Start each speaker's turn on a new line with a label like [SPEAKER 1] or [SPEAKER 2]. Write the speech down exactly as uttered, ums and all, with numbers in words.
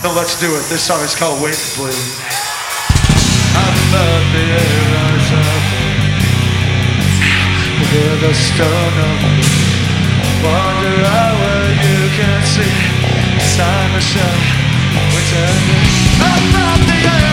[SPEAKER 1] So let's do it. This song is called Wait to Bleed.
[SPEAKER 2] I felt the air rise up. Hear the stone of me. Wander out where you can see. Sign the show. We're turning. I felt the air